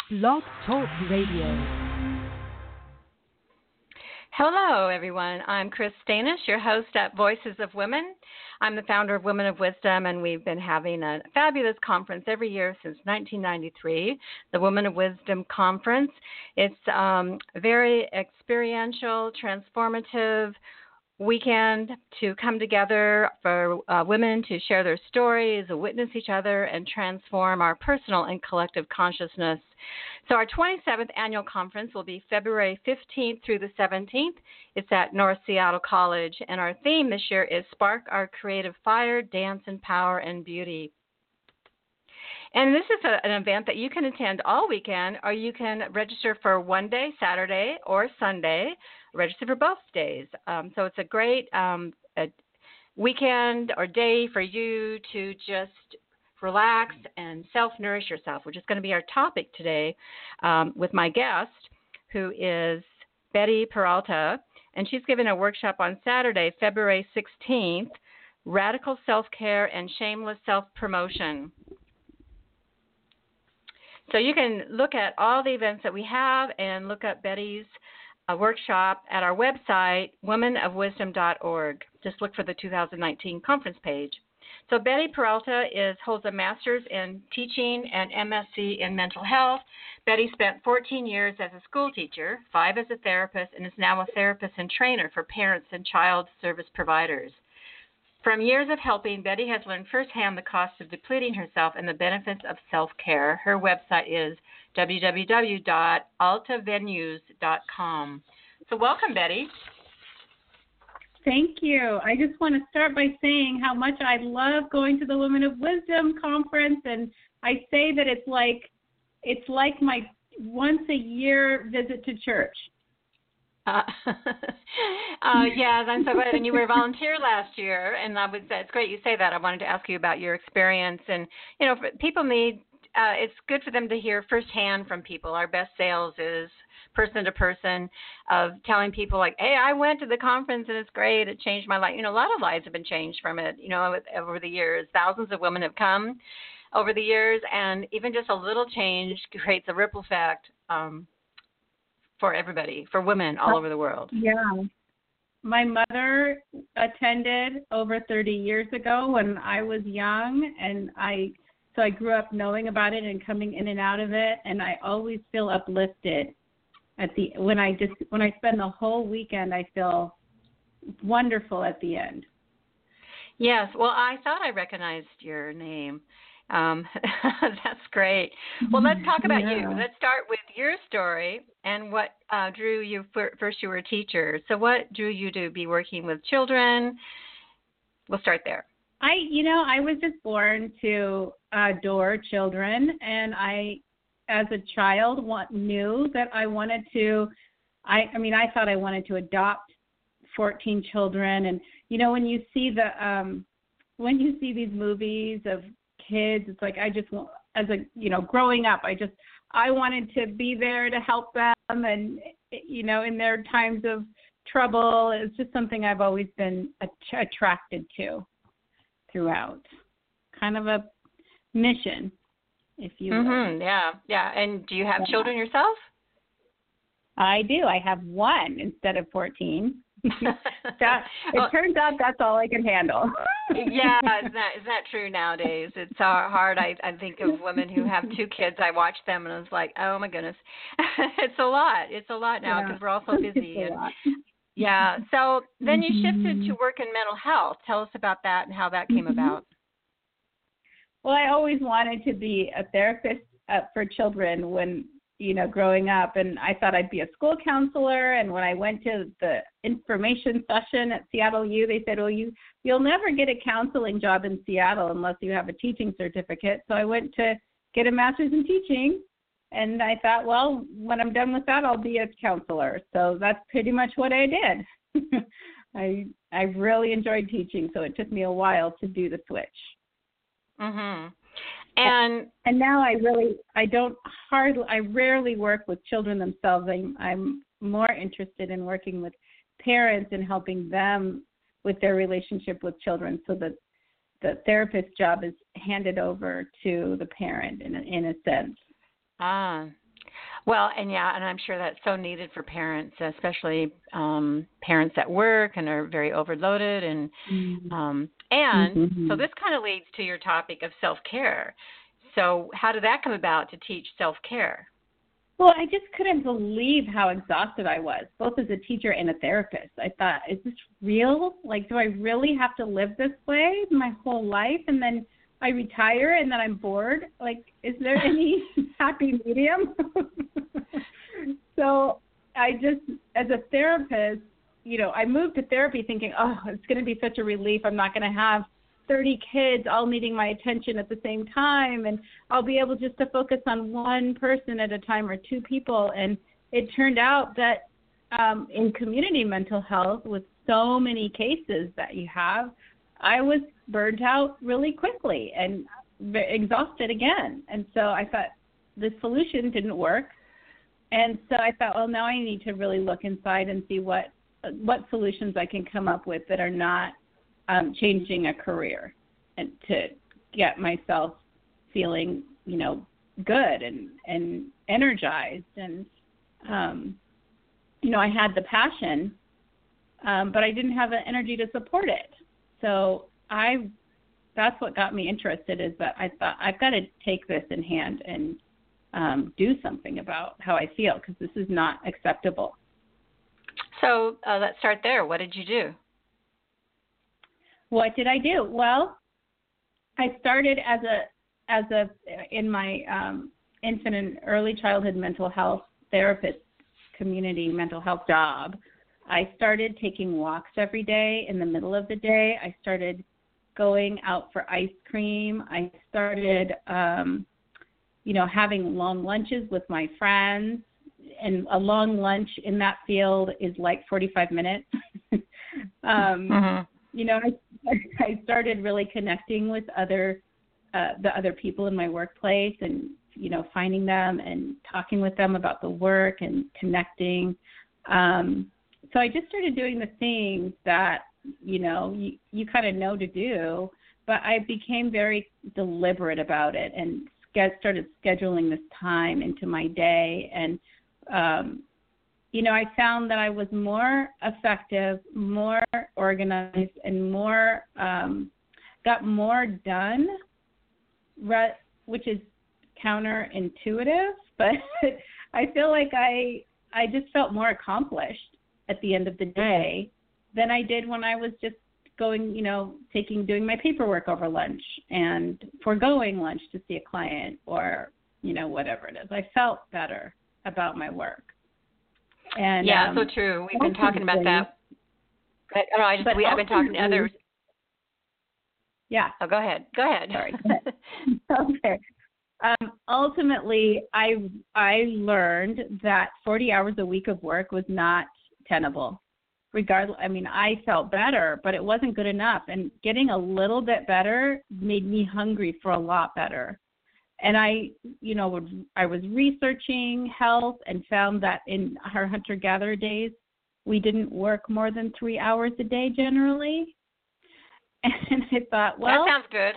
Blog Talk Radio. Hello, everyone. I'm Chris Stanish, your host at Voices of Women. I'm the founder of Women of Wisdom, and we've been having a fabulous conference every year since 1993, the Women of Wisdom Conference. It's a very experiential, transformative weekend to come together for women to share their stories, witness each other, and transform our personal and collective consciousness. So our 27th annual conference will be February 15th through the 17th. It's at North Seattle College, and our theme this year is Spark Our Creative Fire, Dance in Power and Beauty. And this is an event that you can attend all weekend, or you can register for one day, Saturday or Sunday, register for both days. So it's a great a weekend or day for you to just relax and self-nourish yourself, which is going to be our topic today with my guest, who is Betty Peralta. And she's giving a workshop on Saturday, February 16th, Radical Self-Care and Shameless Self-Promotion. So you can look at all the events that we have and look up Betty's workshop at our website, womenofwisdom.org. Just look for the 2019 conference page. So Betty Peralta holds a master's in teaching and MSc in mental health. Betty spent 14 years as a school teacher, 5 as a therapist, and is now a therapist and trainer for parents and child service providers. From years of helping, Betty has learned firsthand the cost of depleting herself and the benefits of self-care. Her website is www.altavenues.com. So welcome, Betty. Thank you. I just want to start by saying how much I love going to the Women of Wisdom conference, and I say that it's like my once a year visit to church. Yes, I'm so glad. And you were a volunteer last year, and it's great you say that. I wanted to ask you about your experience. And, you know, people need, it's good for them to hear firsthand from people. Our best sales is person to person, of telling people like, hey, I went to the conference and it's great. It changed my life. You know, a lot of lives have been changed from it, you know, over the years. Thousands of women have come over the years, and even just a little change creates a ripple effect for everybody, for women all over the world. Yeah. My mother attended over 30 years ago when I was young, and so I grew up knowing about it and coming in and out of it, and I always feel uplifted when I spend the whole weekend. I feel wonderful at the end. Yes. Well, I thought I recognized your name. That's great. Well, let's talk about you. Let's start with your story and what drew you. First, you were a teacher. So what drew you to be working with children? We'll start there. I was just born to adore children, and I, as a child, knew that I wanted to. I thought I wanted to adopt 14 children, and you know, when you see these movies of kids, it's like I just want, growing up, I wanted to be there to help them, and you know, in their times of trouble. It's just something I've always been attracted to throughout. Kind of a mission, if you will. Mm-hmm. Yeah. And do you have children yourself? I do. I have one instead of 14. Turns out that's all I can handle. Yeah, is that true nowadays? It's hard. I think of women who have 2 kids. I watch them and I was like, oh my goodness, it's a lot. It's a lot now because we're all so busy. Yeah. So then you shifted to work in mental health. Tell us about that and how that came about. Well, I always wanted to be a therapist for children when, growing up, and I thought I'd be a school counselor. And when I went to the information session at Seattle U, they said, well, you'll never get a counseling job in Seattle unless you have a teaching certificate. So I went to get a master's in teaching, and I thought, well, when I'm done with that, I'll be a counselor. So that's pretty much what I did. I really enjoyed teaching, so it took me a while to do the switch. Mhm. And now I rarely work with children themselves. I'm more interested in working with parents and helping them with their relationship with children, so that the therapist job is handed over to the parent in a sense. Well, and I'm sure that's so needed for parents, especially parents at work and are very overloaded, and so this kind of leads to your topic of self-care. So, how did that come about to teach self-care? Well, I just couldn't believe how exhausted I was, both as a teacher and a therapist. I thought, is this real? Like, do I really have to live this way my whole life? And then I retire and then I'm bored? Like, is there any happy medium? So I just, as a therapist, I moved to therapy thinking, oh, it's going to be such a relief. I'm not going to have 30 kids all needing my attention at the same time, and I'll be able just to focus on one person at a time or two people. And it turned out that in community mental health, with so many cases that you have, I was burnt out really quickly and exhausted again. And so I thought the solution didn't work. And so I thought, well, now I need to really look inside and see what solutions I can come up with that are not changing a career, and to get myself feeling, good and energized. And, I had the passion, but I didn't have the energy to support it. So that's what got me interested, is that I thought I've got to take this in hand and do something about how I feel, because this is not acceptable. So let's start there. What did you do? What did I do? Well, I started in my infant and early childhood mental health therapist community mental health job. I started taking walks every day in the middle of the day. I started going out for ice cream. I started, having long lunches with my friends. And a long lunch in that field is like 45 minutes. I started really connecting with the other people in my workplace, and, finding them and talking with them about the work and connecting. So I just started doing the things that, you kind of know to do, but I became very deliberate about it and started scheduling this time into my day. And, I found that I was more effective, more organized, and got more done, which is counterintuitive, but I feel like I just felt more accomplished at the end of the day than I did when I was just going, doing my paperwork over lunch and foregoing lunch to see a client, or, whatever it is. I felt better about my work. And so true. We've been talking about that. I've been talking to others. Yeah. Oh, go ahead. Sorry. Okay. Ultimately, I learned that 40 hours a week of work was not tenable. I felt better, but it wasn't good enough. And getting a little bit better made me hungry for a lot better. And I was researching health and found that in our hunter-gatherer days, we didn't work more than 3 hours a day generally. And I thought, well, that sounds good.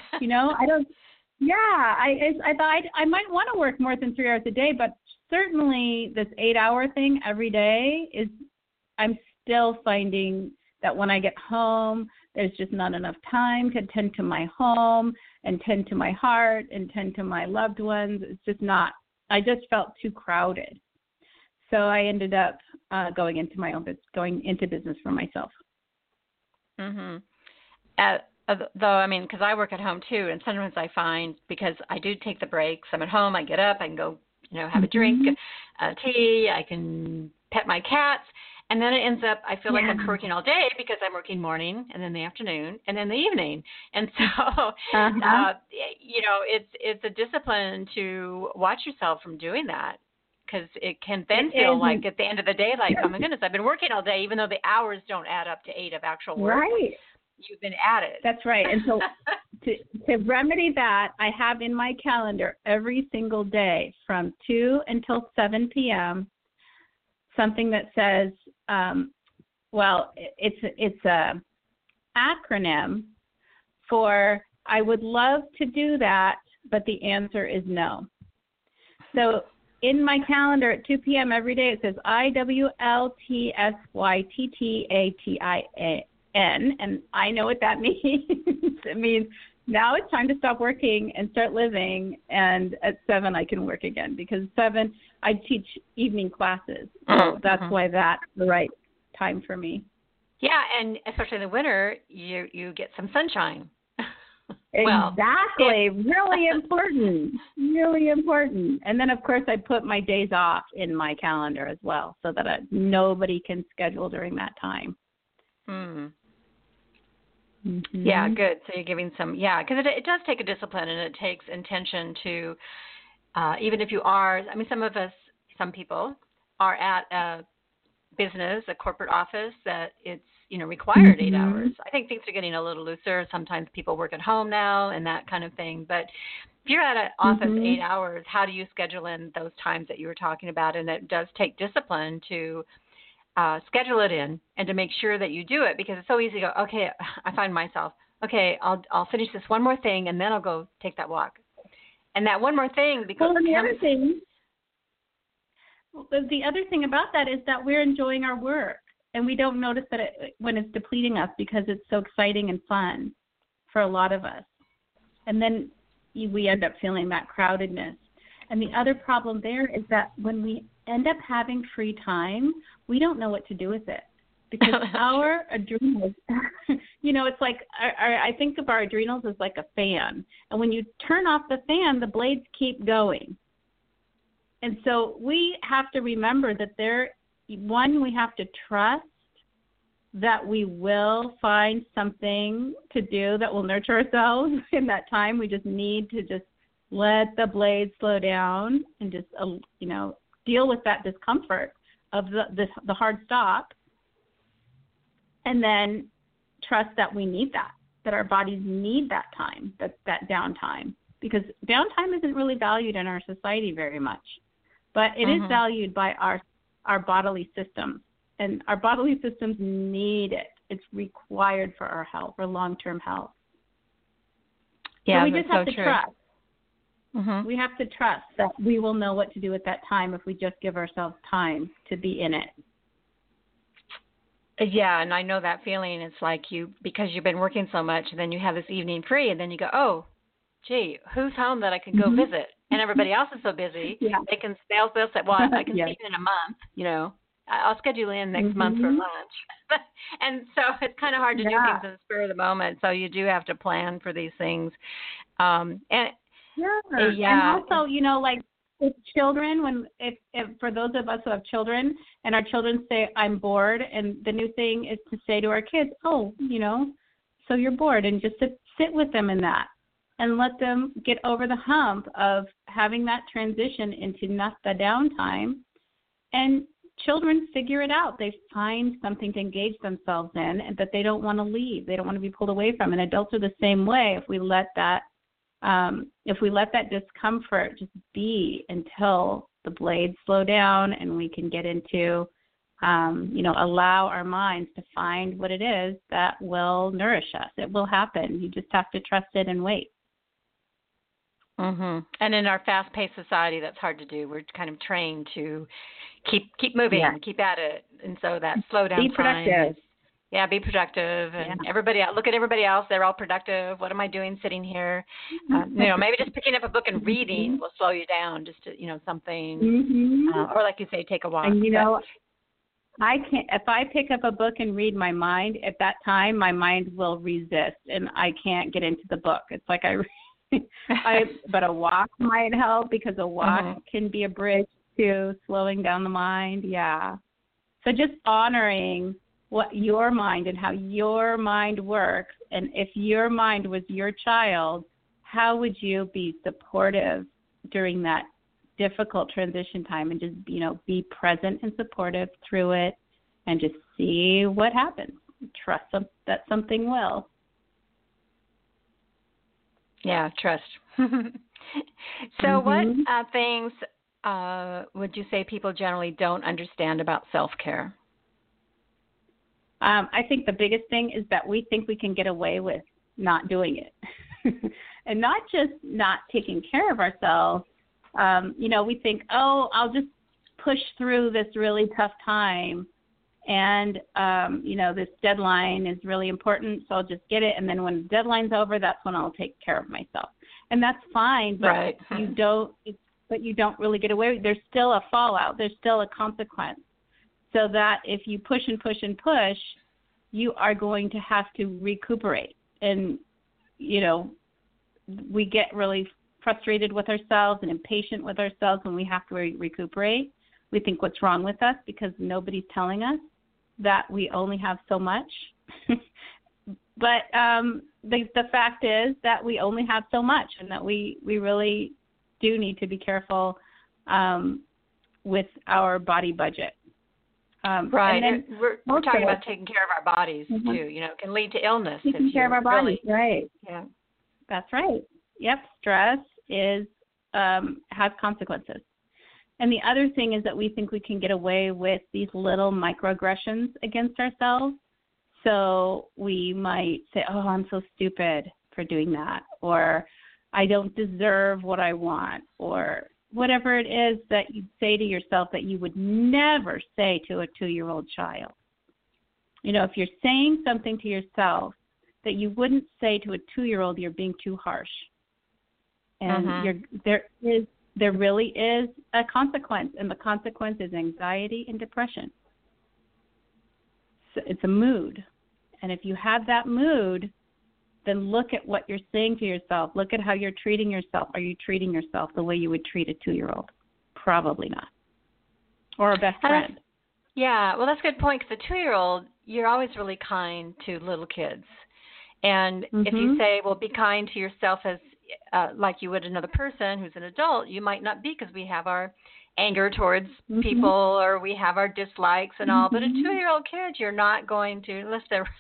I thought I might want to work more than 3 hours a day, but certainly this 8-hour thing every day I'm still finding that when I get home, there's just not enough time to tend to my home and tend to my heart and tend to my loved ones. It's just not, I just felt too crowded. So I ended up going into business for myself. Mm-hmm. Though, because I work at home too, and sometimes I find, because I do take the breaks, I'm at home, I get up, I can go, have a drink, tea, I can pet my cats, and then it ends up, I feel like I'm working all day because I'm working morning and then the afternoon and then the evening. And so, it's a discipline to watch yourself from doing that, because it can then feel like at the end of the day, like, oh my goodness, I've been working all day, even though the hours don't add up to 8 of actual work. Right. You've been at it. That's right. And so to remedy that, I have in my calendar every single day from 2 until 7 p.m. something that says, it's a acronym for I would love to do that, but the answer is no. So in my calendar at 2 p.m. every day, it says IWLTSYTTATIN, and I know what that means. It means now it's time to stop working and start living, and at 7 I can work again, because 7 I teach evening classes, so that's why that's the right time for me. Yeah, and especially in the winter, you get some sunshine. Exactly. Really important. Really important. And then, of course, I put my days off in my calendar as well, so that nobody can schedule during that time. Yeah, good. So you're giving some, because it does take a discipline, and it takes intention to, even if you are, I mean, some people are at a business, a corporate office that it's, required 8 hours. I think things are getting a little looser. Sometimes people work at home now and that kind of thing. But if you're at an office 8 hours, how do you schedule in those times that you were talking about? And it does take discipline to schedule it in and to make sure that you do it, because it's so easy to go, okay, I find myself, okay, I'll finish this one more thing and then I'll go take that walk. And that one more thing becomes... Well, the other thing about that is that we're enjoying our work, and we don't notice that when it's depleting us, because it's so exciting and fun for a lot of us. And then we end up feeling that crowdedness. And the other problem there is that when we end up having free time, we don't know what to do with it, because our adrenals, it's like I think of our adrenals as like a fan. And when you turn off the fan, the blades keep going. And so we have to remember that we have to trust that we will find something to do that will nurture ourselves in that time. We just need to just let the blades slow down and just, deal with that discomfort of the hard stop, and then trust that we need that our bodies need that time, that downtime, because downtime isn't really valued in our society very much. But it is valued by our bodily systems, and our bodily systems need it. It's required for our health, for long-term health. Yeah, so we just have to trust. Mm-hmm. We have to trust that we will know what to do at that time if we just give ourselves time to be in it. Yeah, and I know that feeling. It's like because you've been working so much, and then you have this evening free, and then you go, oh, gee, who's home that I could go visit? And everybody else is so busy. Yeah. They'll say, well, I can see you in a month, I'll schedule in next month for lunch. And so it's kind of hard to do things in the spur of the moment. So you do have to plan for these things. And also, like with children, if for those of us who have children and our children say, I'm bored, and the new thing is to say to our kids, oh, so you're bored, and just sit with them in that. And let them get over the hump of having that transition into not the downtime. And children figure it out. They find something to engage themselves in and that they don't want to leave. They don't want to be pulled away from. And adults are the same way. If we let that discomfort just be until the blades slow down and we can get into, allow our minds to find what it is that will nourish us. It will happen. You just have to trust it and wait. And in our fast-paced society, that's hard to do. We're kind of trained to keep moving, keep at it, and so that slow down be productive. Be productive, and everybody else. Look at everybody else; they're all productive. What am I doing sitting here? Maybe just picking up a book and reading will slow you down. Just to, something, or like you say, take a walk. And I can't. If I pick up a book and read, my mind at that time, my mind will resist, and I can't get into the book. It's like but a walk might help, because a walk can be a bridge to slowing down the mind. Yeah. So just honoring what your mind and how your mind works. And if your mind was your child, how would you be supportive during that difficult transition time, and just, be present and supportive through it, and just see what happens. Trust that something will. Yeah, trust. So what things would you say people generally don't understand about self-care? I think the biggest thing is that we think we can get away with not doing it. And not just not taking care of ourselves, We think, oh, I'll just push through this really tough time. And, this deadline is really important, so I'll just get it. And then when the deadline's over, that's when I'll take care of myself. And that's fine, but right. you don't really get away. There's still a fallout. There's still a consequence. So that if you push and push and push, you are going to have to recuperate. And, we get really frustrated with ourselves and impatient with ourselves when we have to recuperate. We think what's wrong with us because nobody's telling us that we only have so much. But the fact is that we only have so much, and that we really do need to be careful with our body budget. Right. And we're talking about taking care of our bodies, mm-hmm. too. It can lead to illness. Taking care of our bodies, right. Yeah. That's right. Yep, stress has consequences. And the other thing is that we think we can get away with these little microaggressions against ourselves. So we might say, oh, I'm so stupid for doing that, or I don't deserve what I want, or whatever it is that you say to yourself that you would never say to a 2-year-old child. If you're saying something to yourself that you wouldn't say to a 2-year-old, you're being too harsh. And there really is a consequence, and the consequence is anxiety and depression. So it's a mood. And if you have that mood, then look at what you're saying to yourself. Look at how you're treating yourself. Are you treating yourself the way you would treat a 2-year-old? Probably not. Or a best friend. Yeah, well, that's a good point, because the 2-year-old, you're always really kind to little kids. And if you say, well, be kind to yourself as like you would another person who's an adult, you might not be, because we have our anger towards people, or we have our dislikes and all. But a 2-year-old kid, you're not going to, unless they're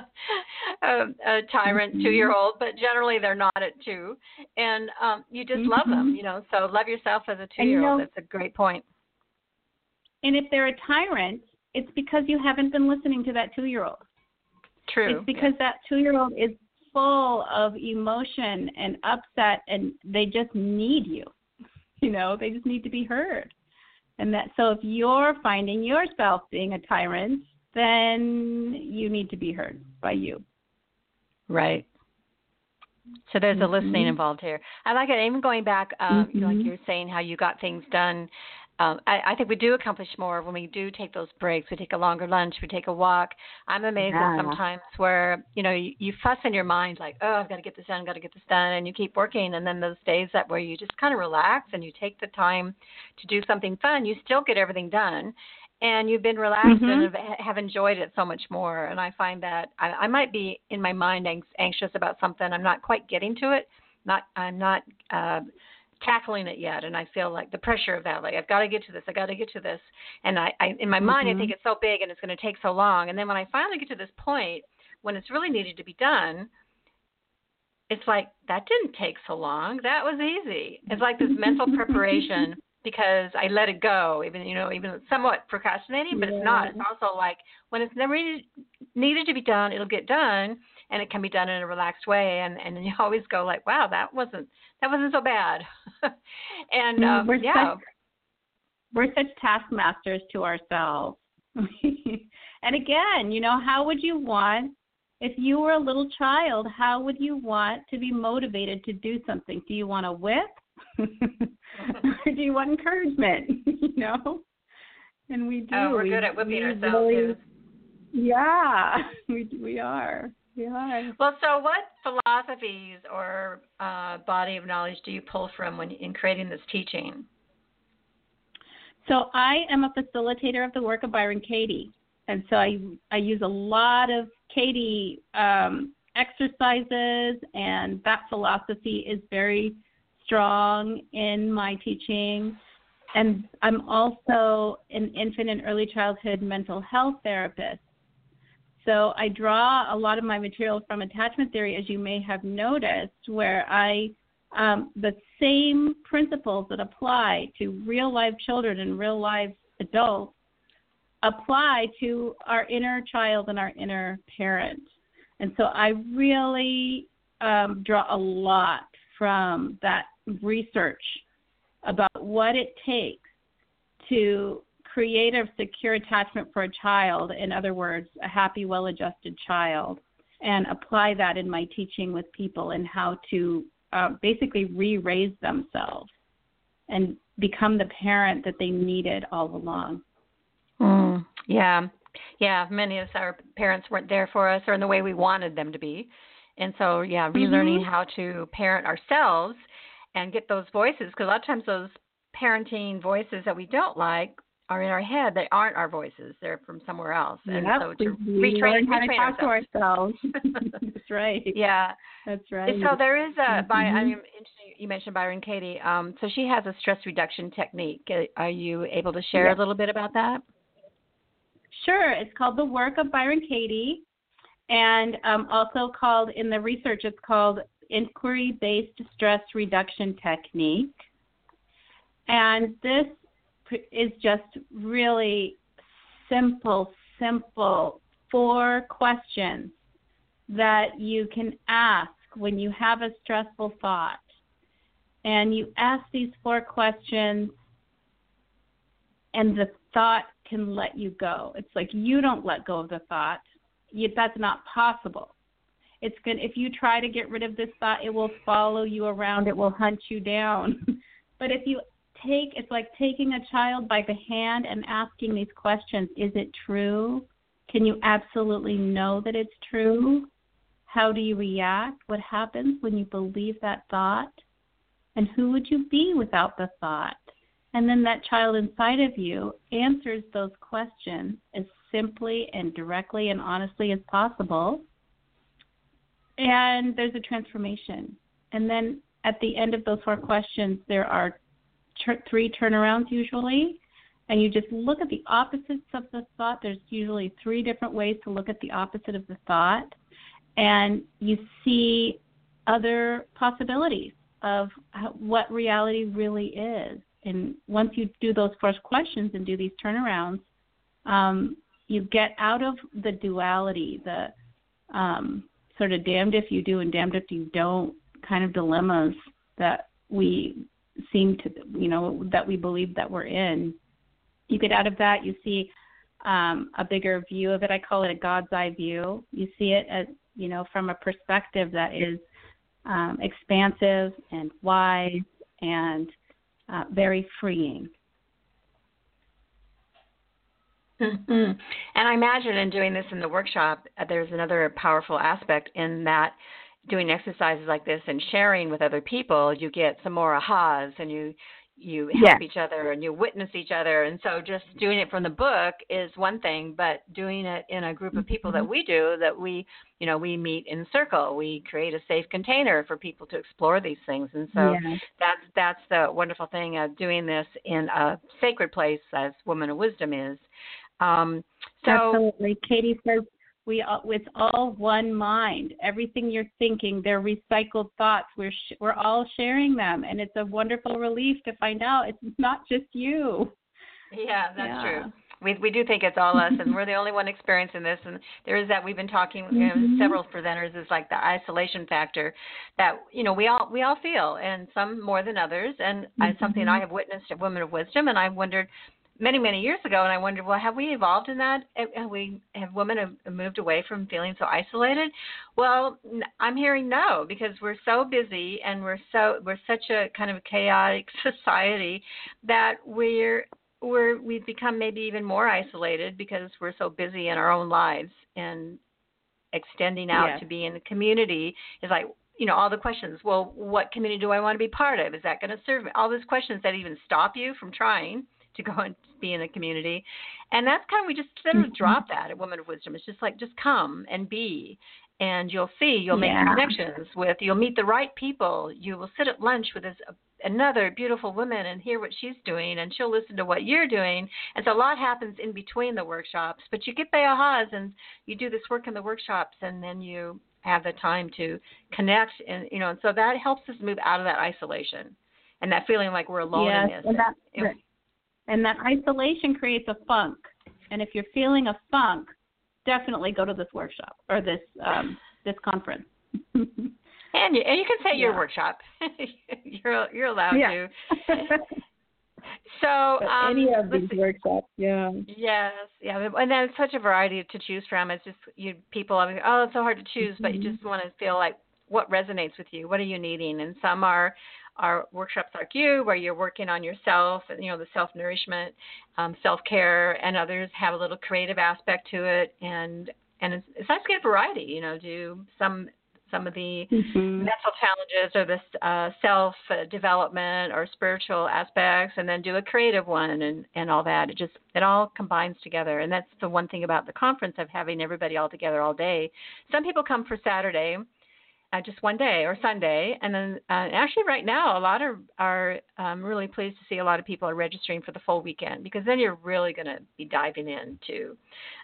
a tyrant 2-year-old, but generally they're not at 2. And you just love them, so love yourself as a 2-year-old. That's a great point. And if they're a tyrant, it's because you haven't been listening to that 2-year-old. True. It's because that 2-year-old is full of emotion and upset, and they just need you. They just need to be heard. And so if you're finding yourself being a tyrant, then you need to be heard by you. Right. So there's a listening involved here. I like it. Even going back, like you were saying, how you got things done. I think we do accomplish more when we do take those breaks. We take a longer lunch. We take a walk. I'm amazed at sometimes where, you fuss in your mind like, oh, I've got to get this done, and you keep working. And then those days where you just kind of relax and you take the time to do something fun, you still get everything done. And you've been relaxed and have enjoyed it so much more. And I find that I might be in my mind anxious about something. I'm not quite getting to it. I'm not tackling it yet, and I feel like the pressure of that, like I've got to get to this, and I in my mind I think it's so big and it's going to take so long, and then when I finally get to this point when it's really needed to be done, it's like, that didn't take so long, that was easy. It's like this mental preparation because I let it go, even somewhat procrastinating, but it's not. It's also like when it's never needed to be done, it'll get done, and it can be done in a relaxed way, and you always go like, wow, that wasn't so bad. And we're such taskmasters to ourselves. And again, how would you want, if you were a little child, how would you want to be motivated to do something? Do you want a whip? Or do you want encouragement? And we do. Oh, we're good at whipping ourselves. Really, yeah, we are. Yeah. Well, so what philosophies or body of knowledge do you pull from in creating this teaching? So I am a facilitator of the work of Byron Katie. And so I use a lot of Katie exercises, and that philosophy is very strong in my teaching. And I'm also an infant and early childhood mental health therapist. So I draw a lot of my material from attachment theory, as you may have noticed, where the same principles that apply to real life children and real life adults apply to our inner child and our inner parent. And so I really draw a lot from that research about what it takes to create a secure attachment for a child, in other words, a happy, well-adjusted child, and apply that in my teaching with people and how to basically re-raise themselves and become the parent that they needed all along. Yeah. Many of our parents weren't there for us or in the way we wanted them to be. And so, relearning how to parent ourselves and get those voices, because a lot of times those parenting voices that we don't like are in our head. They aren't our voices. They're from somewhere else. And so to retrain ourselves. That's right. Yeah. That's right. So there is you mentioned Byron Katie. So she has a stress reduction technique. Are you able to share a little bit about that? Sure. It's called The Work of Byron Katie, and also called, in the research, it's called Inquiry-Based Stress Reduction Technique. And this is just really simple 4 questions that you can ask when you have a stressful thought. And you ask these 4 questions, and the thought can let you go. It's like you don't let go of the thought. That's not possible. It's good. If you try to get rid of this thought, it will follow you around. It will hunt you down. But if you it's like taking a child by the hand and asking these questions. Is it true? Can you absolutely know that it's true? How do you react? What happens when you believe that thought? And who would you be without the thought? And then that child inside of you answers those questions as simply and directly and honestly as possible. And there's a transformation. And then at the end of those 4 questions, there are 3 turnarounds usually, and you just look at the opposites of the thought. There's usually 3 different ways to look at the opposite of the thought, and you see other possibilities of what reality really is. And once you do those first questions and do these turnarounds, you get out of the duality, the sort of damned if you do and damned if you don't kind of dilemmas that we seem to, that we believe that we're in. You get out of that, you see a bigger view of it. I call it a God's eye view. You see it as, from a perspective that is expansive and wise and very freeing. Mm-hmm. And I imagine in doing this in the workshop, there's another powerful aspect in that doing exercises like this and sharing with other people, you get some more ahas and you help each other and you witness each other. And so just doing it from the book is one thing, but doing it in a group of people that we do, that we meet in a circle, we create a safe container for people to explore these things. And so that's the wonderful thing of doing this in a sacred place as Woman of Wisdom is. Absolutely. Katie says, it's all one mind. Everything you're thinking, they're recycled thoughts. We're all sharing them, and it's a wonderful relief to find out it's not just you. Yeah, that's true. We do think it's all us, and we're the only one experiencing this. And there is that we've been talking with several presenters. Is like the isolation factor that we all feel, and some more than others. And something I have witnessed at Women of Wisdom, and I've wondered many, many years ago, and I wondered, well, have we evolved in that? Have women moved away from feeling so isolated? Well, I'm hearing no, because we're so busy and we're such a kind of chaotic society that we've become maybe even more isolated because we're so busy in our own lives, and extending out to be in the community is like, all the questions. Well, what community do I want to be part of? Is that going to serve me? All those questions that even stop you from trying to go and be in a community. And that's kind of, we just sort of drop that at Women of Wisdom. It's just like, just come and be, and you'll make connections you'll meet the right people. You will sit at lunch with another beautiful woman and hear what she's doing, and she'll listen to what you're doing. And so a lot happens in between the workshops, but you get the ahas and you do this work in the workshops, and then you have the time to connect. And, and so that helps us move out of that isolation and that feeling like we're alone in this. And that isolation creates a funk. And if you're feeling a funk, definitely go to this workshop or this conference. And And you can say your Yeah. workshop. You're allowed Yeah. to. So Any of let's these see. workshops, yeah. Yes, yeah, and then it's such a variety to choose from. It's just people. I mean, oh, it's so hard to choose, but you just want to feel like what resonates with you. What are you needing? And some are workshops like you, where you're working on yourself, and the self nourishment, self care, and others have a little creative aspect to it, and it's nice to get variety. Do some of the mental challenges or the self development or spiritual aspects, and then do a creative one and all that. It all combines together, and that's the one thing about the conference of having everybody all together all day. Some people come for Saturday, just one day, or Sunday, and then actually right now a lot are really pleased to see a lot of people are registering for the full weekend, because then you're really going to be diving into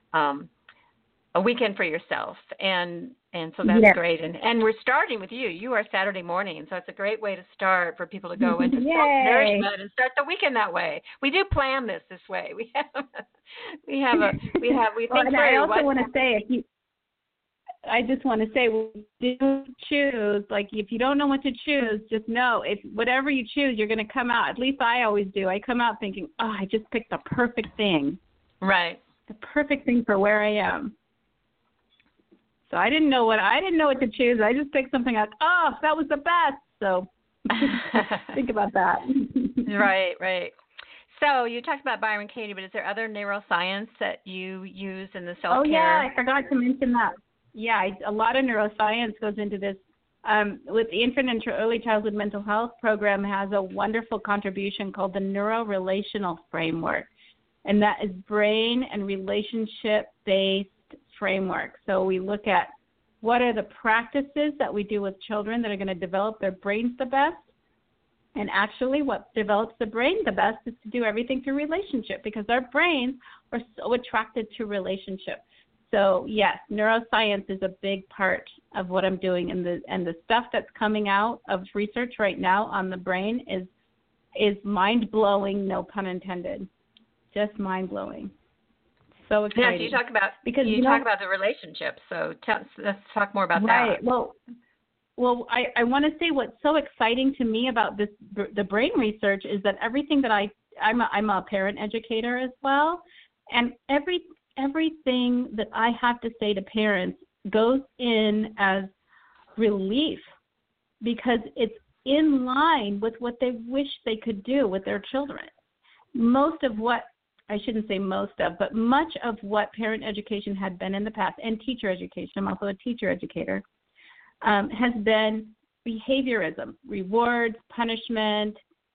a weekend for yourself, and so that's great. And we're starting with you. You are Saturday morning, so it's a great way to start for people to go into self-nourishment and start the weekend that way. We do plan this way. We think and through. I also want to say, I just want to say, we do choose. Like, if you don't know what to choose, just know if whatever you choose, you're going to come out. At least I always do. I come out thinking, oh, I just picked the perfect thing. Right. The perfect thing for where I am. So I didn't know what to choose. I just picked something like, oh, that was the best. So think about that. Right. So you talked about Byron Katie, but is there other neuroscience that you use in the self-care? Oh, yeah, I forgot to mention that. Yeah, a lot of neuroscience goes into this. With the Infant and Early Childhood Mental Health Program has a wonderful contribution called the Neurorelational Framework, and that is brain and relationship-based framework. So we look at what are the practices that we do with children that are going to develop their brains the best. And actually what develops the brain the best is to do everything through relationship, because our brains are so attracted to relationship. So yes, neuroscience is a big part of what I'm doing, and the stuff that's coming out of research right now on the brain is mind-blowing, no pun intended. Just mind-blowing. So exciting. Yeah, so you talk about the relationship. So let's talk more about that. Right. Well, I want to say what's so exciting to me about the brain research is that everything that I'm a parent educator as well, and everything that I have to say to parents goes in as relief, because it's in line with what they wish they could do with their children. But much of what parent education had been in the past, and teacher education, I'm also a teacher educator, has been behaviorism, rewards, punishment,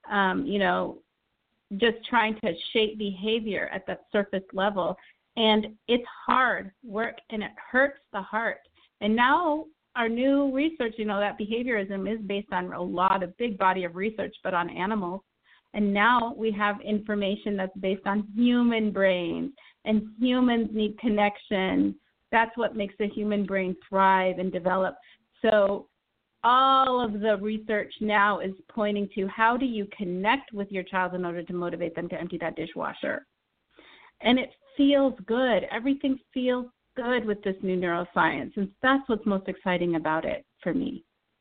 just trying to shape behavior at that surface level. And it's hard work, and it hurts the heart. And now our new research, that behaviorism is based on a big body of research, but on animals. And now we have information that's based on human brains, and humans need connection. That's what makes the human brain thrive and develop. So all of the research now is pointing to how do you connect with your child in order to motivate them to empty that dishwasher. And it feels good. Everything feels good with this new neuroscience, and that's what's most exciting about it for me.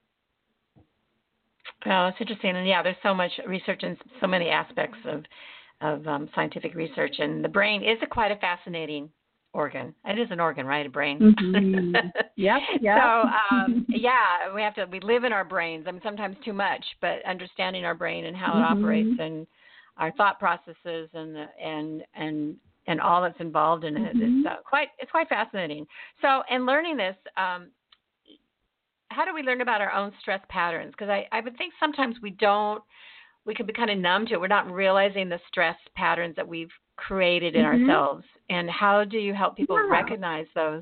Well, it's interesting, and there's so much research and so many aspects of scientific research, and the brain is quite a fascinating organ. It is an organ, right? A brain. Mm-hmm. Yep. So we live in our brains. I mean, sometimes too much, but understanding our brain and how it operates, and our thought processes, and all that's involved in it, it's quite fascinating. So, in learning this, how do we learn about our own stress patterns? Because I would think sometimes we can be kind of numb to it. We're not realizing the stress patterns that we've created in ourselves. And how do you help people recognize those?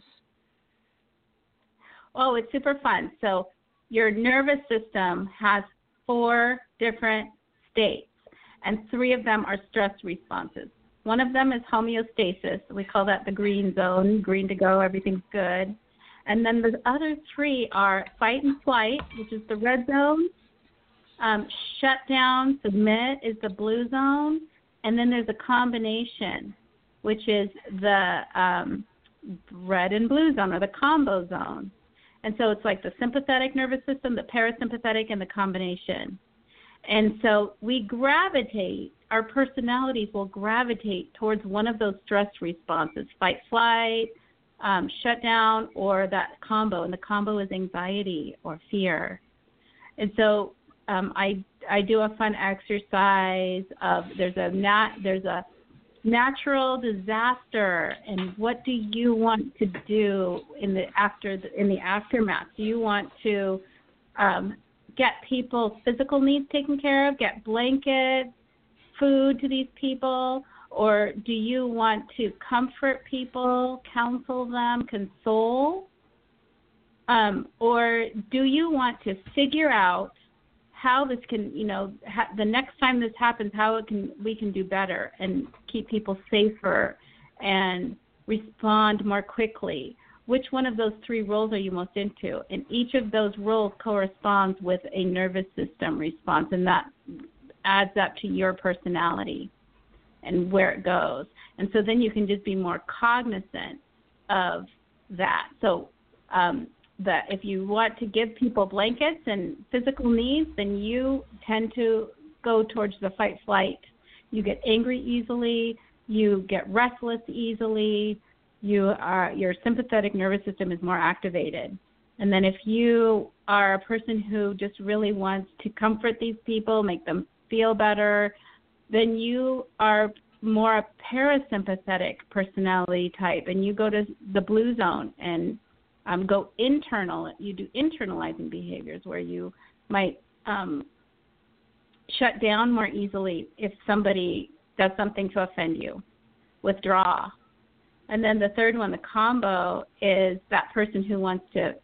Oh, it's super fun. So your nervous system has 4 different states, and 3 of them are stress responses. One of them is homeostasis. We call that the green zone, green to go, everything's good. And then the other 3 are fight and flight, which is the red zone. Shut down, submit is the blue zone. And then there's a combination, which is the red and blue zone, or the combo zone. And so it's like the sympathetic nervous system, the parasympathetic, and the combination. And so we gravitate, our personalities will gravitate towards one of those stress responses, fight, flight, shutdown, or that combo. And the combo is anxiety or fear. And so I do a fun exercise of there's a natural disaster, and what do you want to do in the aftermath? Do you want to get people's physical needs taken care of, get blankets, food to these people, or do you want to comfort people, counsel them, console, or do you want to figure out how this can, the next time this happens, how we can do better and keep people safer and respond more quickly? Which one of those three roles are you most into? And each of those roles corresponds with a nervous system response, and that adds up to your personality and where it goes. And so then you can just be more cognizant of that. So that if you want to give people blankets and physical needs, then you tend to go towards the fight flight. You get angry easily, you get restless easily, your sympathetic nervous system is more activated. And then if you are a person who just really wants to comfort these people, make them feel better, then you are more a parasympathetic personality type, and you go to the blue zone and go internal. You do internalizing behaviors where you might shut down more easily if somebody does something to offend you, withdraw. And then the third one, the combo, is that person who wants to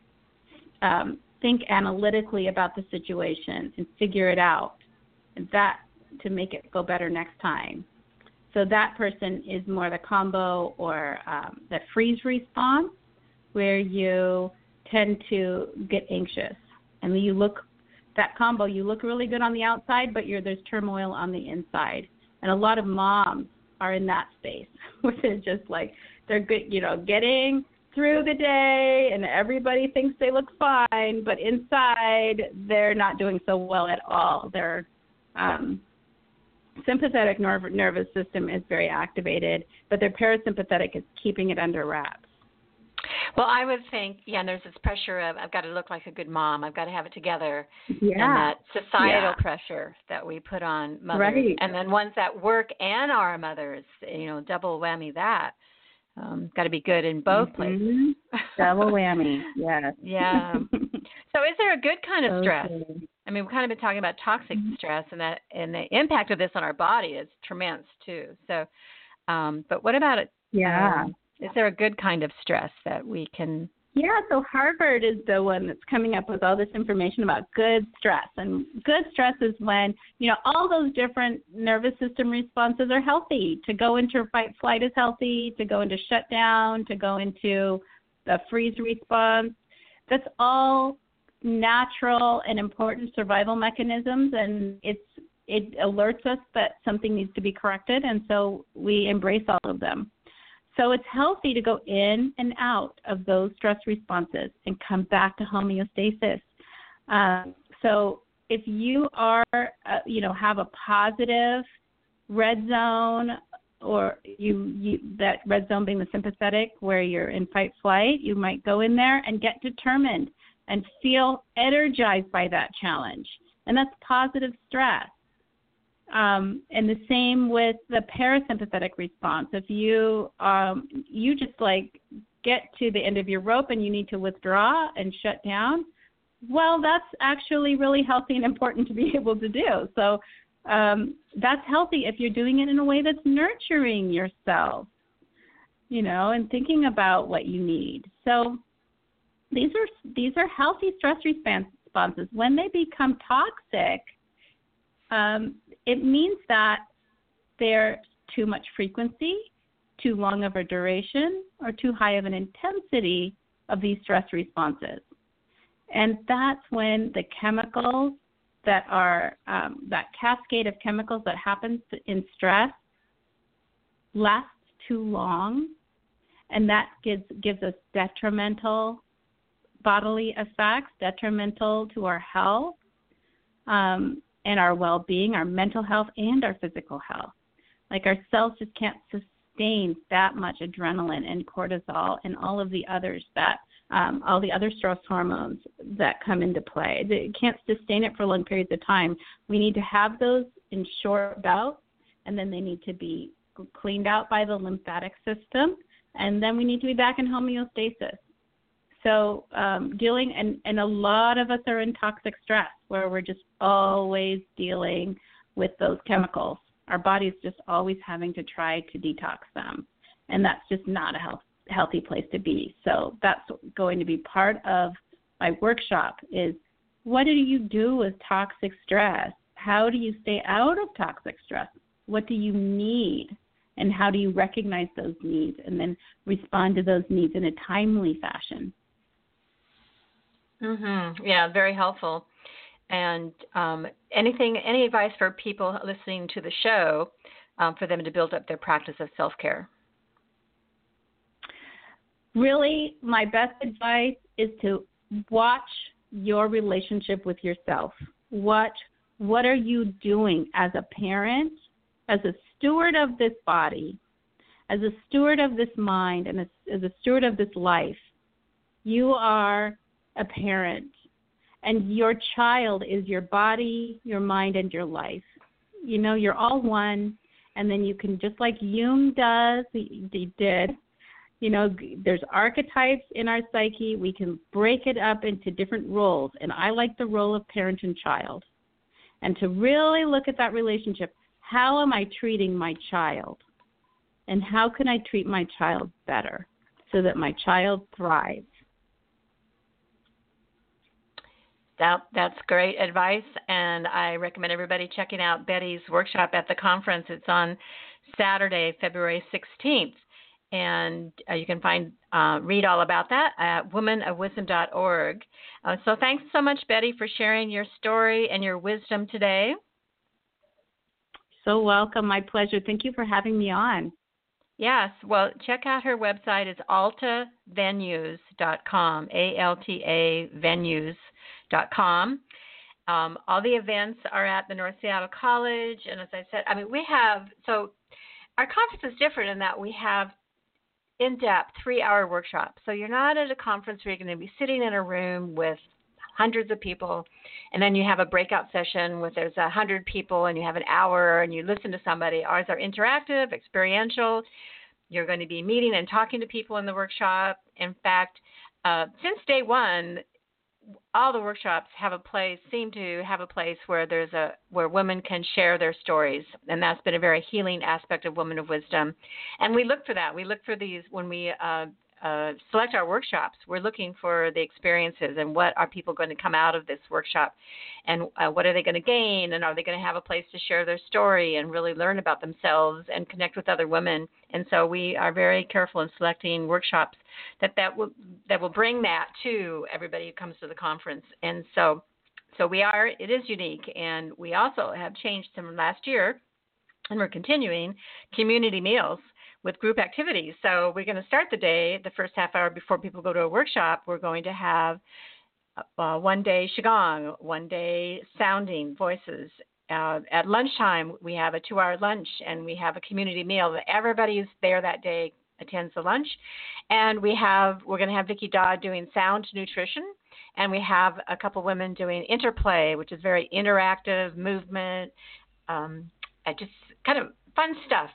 think analytically about the situation and figure it out, and that to make it go better next time. So that person is more the combo or the freeze response, where you tend to get anxious. And you look really good on the outside, but there's turmoil on the inside. And a lot of moms are in that space, where they're just like, they're good, getting through the day, and everybody thinks they look fine, but inside they're not doing so well at all. Their sympathetic nervous system is very activated, but their parasympathetic is keeping it under wraps. Well, I would think, there's this pressure of I've got to look like a good mom. I've got to have it together. Yeah. And that societal pressure that we put on mothers. Right. And then ones that work and are mothers, double whammy that. Got to be good in both places. Double whammy, yes. Yeah. So is there a good kind of stress? I mean, we've kind of been talking about toxic stress, and the impact of this on our body is tremendous too. So, but what about it? Yeah. Is there a good kind of stress that we can? Yeah, so Harvard is the one that's coming up with all this information about good stress. And good stress is when, all those different nervous system responses are healthy. To go into fight flight is healthy, to go into shutdown, to go into the freeze response. That's all natural and important survival mechanisms, and it alerts us that something needs to be corrected, and so we embrace all of them. So it's healthy to go in and out of those stress responses and come back to homeostasis. So if you are, have a positive red zone, or that red zone being the sympathetic, where you're in fight flight, you might go in there and get determined and feel energized by that challenge. And that's positive stress. And the same with the parasympathetic response. If you just like get to the end of your rope and you need to withdraw and shut down, well, that's actually really healthy and important to be able to do. So that's healthy if you're doing it in a way that's nurturing yourself, and thinking about what you need. So these are healthy stress responses. When they become toxic, it means that there's too much frequency, too long of a duration, or too high of an intensity of these stress responses. And that's when the chemicals that are, that cascade of chemicals that happens in stress lasts too long, and that gives us detrimental bodily effects detrimental to our health and our well-being, our mental health, and our physical health. Like our cells just can't sustain that much adrenaline and cortisol and all of the others that, all the other stress hormones that come into play. They can't sustain it for long periods of time. We need to have those in short bouts, and then they need to be cleaned out by the lymphatic system, and then we need to be back in homeostasis. So and a lot of us are in toxic stress where we're just always dealing with those chemicals. Our body's just always having to try to detox them, and that's just not a healthy place to be. So that's going to be part of my workshop is what do you do with toxic stress? How do you stay out of toxic stress? What do you need? And how do you recognize those needs and then respond to those needs in a timely fashion? Yeah, very helpful. And any advice for people listening to the show for them to build up their practice of self-care? Really, my best advice is to watch your relationship with yourself. What are you doing as a parent, as a steward of this body, as a steward of this mind, and as a steward of this life? You are a parent, and your child is your body, your mind, and your life. You know, you're all one, and then you can, just like Jung did, you know, there's archetypes in our psyche. We can break it up into different roles, and I like the role of parent and child. And to really look at that relationship, how am I treating my child? And how can I treat my child better so that my child thrives? That's great advice, and I recommend everybody checking out Betty's workshop at the conference. It's on Saturday, February 16th, and you can read all about that at womanofwisdom.org. So thanks so much, Betty, for sharing your story and your wisdom today. So welcome. My pleasure. Thank you for having me on. Yes. Well, check out her website. It's altavenues.com, ALTA venues.com. All the events are at the North Seattle College. And as I said, so our conference is different in that we have in-depth 3-hour workshops. So you're not at a conference where you're going to be sitting in a room with hundreds of people, and then you have a breakout session with there's 100 people, and you have an hour, and you listen to somebody. Ours are interactive, experiential. You're going to be meeting and talking to people in the workshop. In fact, since day one, all the workshops seem to have a place where where women can share their stories, and that's been a very healing aspect of Women of Wisdom. And we look for that. We look for these when we select our workshops. We're looking for the experiences and what are people going to come out of this workshop, and what are they going to gain, and are they going to have a place to share their story and really learn about themselves and connect with other women. And so we are very careful in selecting workshops that will bring that to everybody who comes to the conference. And so it is unique, and we also have changed from last year, and we're continuing community meals with group activities. So we're going to start the day, the first half hour before people go to a workshop, we're going to have one day Qigong, one day sounding voices. At lunchtime, we have a 2-hour lunch, and we have a community meal. Everybody who's there that day attends the lunch. And we're going to have Vicki Dodd doing sound nutrition, and we have a couple women doing interplay, which is very interactive movement, just kind of fun stuff.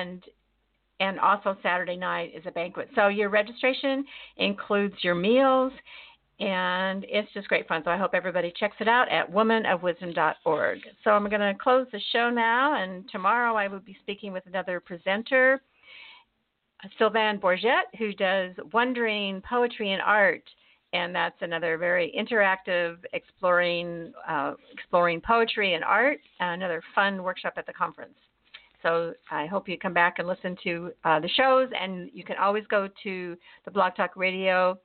And also Saturday night is a banquet. So your registration includes your meals, and it's just great fun. So I hope everybody checks it out at womanofwisdom.org. So I'm going to close the show now, and tomorrow I will be speaking with another presenter, Sylvain Bourget, who does Wondering Poetry and Art, and that's another very interactive exploring poetry and art, another fun workshop at the conference. So I hope you come back and listen to the shows, and you can always go to the Blog Talk Radio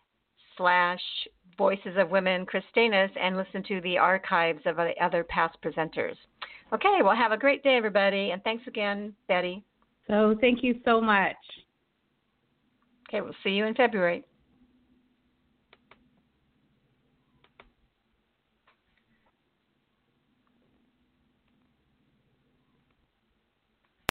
/Voices of Women Christinus and listen to the archives of the other past presenters. Okay, well, have a great day, everybody, and thanks again, Betty. So thank you so much. Okay, we'll see you in February.